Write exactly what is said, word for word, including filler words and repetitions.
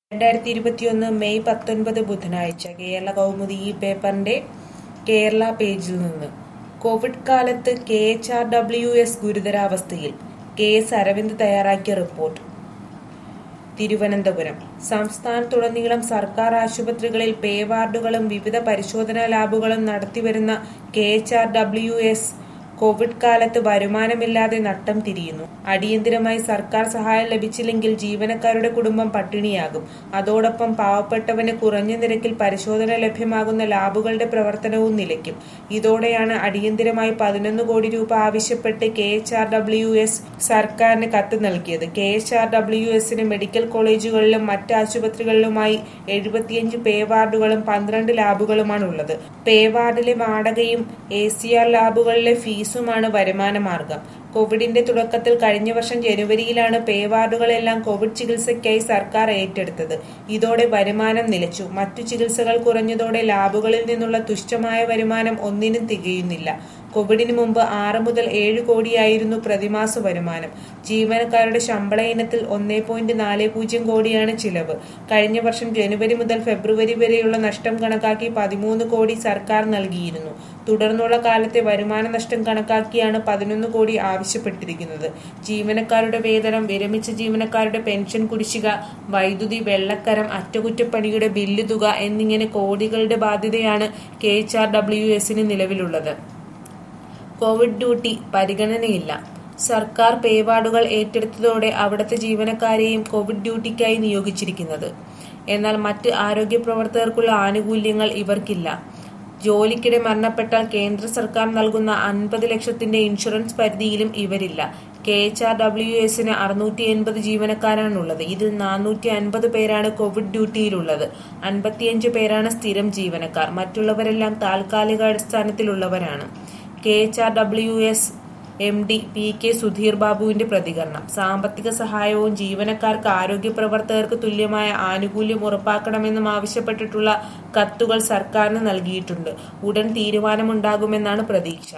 രണ്ടായിരത്തി ഇരുപത്തിയൊന്ന് മെയ് പത്തൊൻപത് ബുധനാഴ്ച കേരള കൗമുദി ഈ പേപ്പറിന്റെ കേരള പേജിൽ നിന്ന് കോവിഡ് കാലത്ത് K H R W S ഗുരുതരാവസ്ഥയിൽ. കെ എസ് അരവിന്ദ് തയ്യാറാക്കിയ റിപ്പോർട്ട്. തിരുവനന്തപുരം സംസ്ഥാനത്തുടനീളം സർക്കാർ ആശുപത്രികളിൽ പേ വാർഡുകളും വിവിധ പരിശോധനാ ലാബുകളും നടത്തിവരുന്ന K H R W S covid കാലത്ത് വരുമാനമില്ലാതെ നട്ടം തിരിയുന്നു. അടിയന്തരമായി സർക്കാർ സഹായം ലഭിച്ചില്ലെങ്കിൽ ജീവനക്കാരുടെ കുടുംബം പട്ടിണിയാകും. അതോടൊപ്പം പാവപ്പെട്ടവന് കുറഞ്ഞ നിരക്കിൽ പരിശോധന ലഭ്യമാകുന്ന ലാബുകളുടെ പ്രവർത്തനവും നിലയ്ക്കും. ഇതോടെയാണ് അടിയന്തരമായി പതിനൊന്ന് കോടി രൂപ ആവശ്യപ്പെട്ട് K H R W S സർക്കാരിന് കത്ത് നൽകിയത്. കെ എച്ച് ആർ ഡബ്ല്യു എസിന് മെഡിക്കൽ കോളേജുകളിലും മറ്റ് ആശുപത്രികളിലുമായി എഴുപത്തിയഞ്ച് പേ വാർഡുകളും പന്ത്രണ്ട് ലാബുകളുമാണുള്ളത്. പേ വാർഡിലെ വാടകയും എ സി ആർ ലാബുകളിലെ ഫീസ് ുമാണ് വരുമാന മാർഗം. കോവിഡിന്റെ തുടക്കത്തിൽ കഴിഞ്ഞ വർഷം ജനുവരിയിലാണ് പേ വാർഡുകളെല്ലാം കോവിഡ് ചികിത്സയ്ക്കായി സർക്കാർ ഏറ്റെടുത്തത്. ഇതോടെ വരുമാനം നിലച്ചു. മറ്റു ചികിത്സകൾ കുറഞ്ഞതോടെ ലാബുകളിൽ നിന്നുള്ള തുച്ഛമായ വരുമാനം ഒന്നിനും തികയുന്നില്ല. കോവിഡിന് മുമ്പ് ആറ് മുതൽ ഏഴ് കോടിയായിരുന്നു പ്രതിമാസ വരുമാനം. ജീവനക്കാരുടെ ശമ്പള ഇനത്തിൽ ഒന്നേ പോയിന്റ് നാല് പൂജ്യം കോടിയാണ് ചിലവ്. കഴിഞ്ഞ വർഷം ജനുവരി മുതൽ ഫെബ്രുവരി വരെയുള്ള നഷ്ടം കണക്കാക്കി പതിമൂന്ന് കോടി സർക്കാർ നൽകിയിരുന്നു. തുടർന്നുള്ള കാലത്തെ വരുമാന നഷ്ടം കണക്കാക്കിയാണ് പതിനൊന്ന് കോടി ആവശ്യപ്പെട്ടിരിക്കുന്നത്. ജീവനക്കാരുടെ വേതനം, വിരമിച്ച ജീവനക്കാരുടെ പെൻഷൻ കുടിശ്ശിക, വൈദ്യുതി, വെള്ളക്കരം, അറ്റകുറ്റപ്പണിയുടെ ബില്ല് തുക എന്നിങ്ങനെ കോടികളുടെ ബാധ്യതയാണ് കെ എച്ച് ആർ ഡബ്ല്യു എസിന് നിലവിലുള്ളത്. കോവിഡ് ഡ്യൂട്ടി പരിഗണനയില്ല. സർക്കാർ പേ വാർഡുകൾ ഏറ്റെടുത്തതോടെ അവിടുത്തെ ജീവനക്കാരെയും കോവിഡ് ഡ്യൂട്ടിക്കായി നിയോഗിച്ചിരിക്കുന്നത്. എന്നാൽ മറ്റ് ആരോഗ്യ പ്രവർത്തകർക്കുള്ള ആനുകൂല്യങ്ങൾ ഇവർക്കില്ല. ജോലിക്കിടെ മരണപ്പെട്ടാൽ കേന്ദ്ര സർക്കാർ നൽകുന്ന അൻപത് ലക്ഷത്തിന്റെ ഇൻഷുറൻസ് പരിധിയിലും ഇവരില്ല. കെ എച്ച് ആർ ഡബ്ല്യു എസിന് അറുന്നൂറ്റി എൺപത് ജീവനക്കാരാണുള്ളത്. ഇതിൽ നാനൂറ്റി അൻപത് പേരാണ് കോവിഡ് ഡ്യൂട്ടിയിലുള്ളത്. അൻപത്തിയഞ്ച് പേരാണ് സ്ഥിരം ജീവനക്കാർ. മറ്റുള്ളവരെല്ലാം താൽക്കാലികാടിസ്ഥാനത്തിലുള്ളവരാണ്. K H R W S M D P K Sudheer ബാബുവിന്റെ പ്രതികരണം. സാമ്പത്തിക സഹായവും ജീവനക്കാർക്ക് ആരോഗ്യ പ്രവർത്തകർക്ക് തുല്യമായ ആനുകൂല്യം ഉറപ്പാക്കണമെന്നും ആവശ്യപ്പെട്ടിട്ടുള്ള കത്തുകൾ സർക്കാരിന് നൽകിയിട്ടുണ്ട്. ഉടൻ തീരുമാനമുണ്ടാകുമെന്നാണ് പ്രതീക്ഷ.